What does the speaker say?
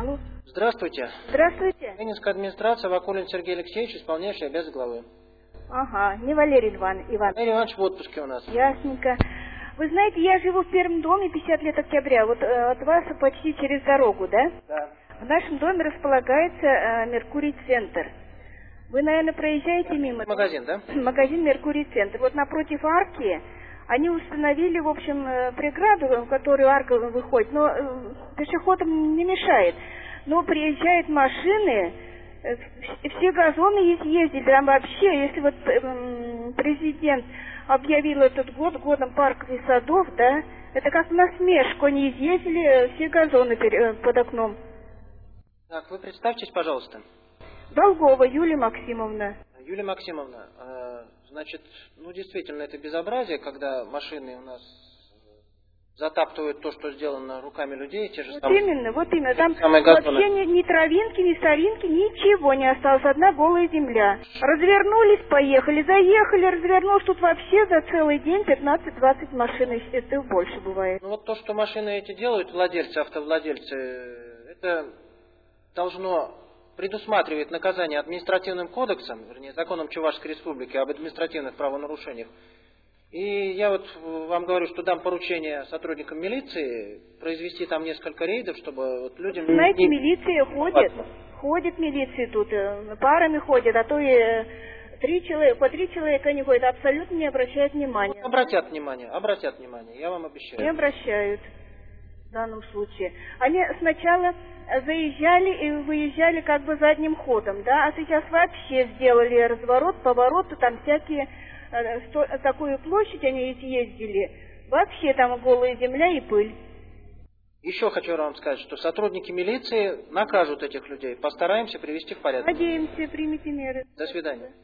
Алло. Здравствуйте. Здравствуйте. Ленинская администрация, Вакулин Сергей Алексеевич, исполняющий обязанности главы. Ага, не Валерий Иванович. Валерий Иванович в отпуске у нас. Ясненько. Вы знаете, я живу в первом доме, 50 лет октября, вот от вас почти через дорогу, да? Да. В нашем доме располагается Меркурий-центр. Вы, наверное, проезжаете мимо? Магазин, да? Магазин Меркурий-центр. Вот напротив арки они установили, в общем, преграду, в которую арка выходит, но пешеходам не мешает. Но приезжают машины, все газоны съездили, там вообще, если вот президент объявил этот год годом парков и садов, да, это как насмешку, они изъездили все газоны под окном. Так, вы представьтесь, пожалуйста. Долгова Юлия Максимовна. Юлия Максимовна, значит, действительно, это безобразие, когда машины у нас затаптывают то, что сделано руками людей, те же Вот самые. именно, там Газоны. вообще ни травинки, ни соринки, ничего не осталось, одна голая земля. Развернулись, поехали, заехали, развернулись, тут вообще за целый день 15-20 машин, это больше бывает. Вот то, что машины эти делают, владельцы, автовладельцы, это должно предусматривать наказание административным кодексом, вернее, законом Чувашской Республики об административных правонарушениях. И я вот вам говорю, что дам поручение сотрудникам милиции произвести там несколько рейдов, чтобы вот людям... Знаете, милиция ходит милиция тут, парами ходят, а то и по три человека они ходят, абсолютно не обращают внимания. Вот обратят внимание, я вам обещаю. Не обращают в данном случае. Они сначала заезжали и выезжали как бы задним ходом, да, а сейчас вообще сделали разворот, поворот, там всякие... такую площадь они съездили, вообще там голая земля и пыль. Еще хочу вам сказать, что сотрудники милиции накажут этих людей. Постараемся привести в порядок. Надеемся, примите меры. До свидания.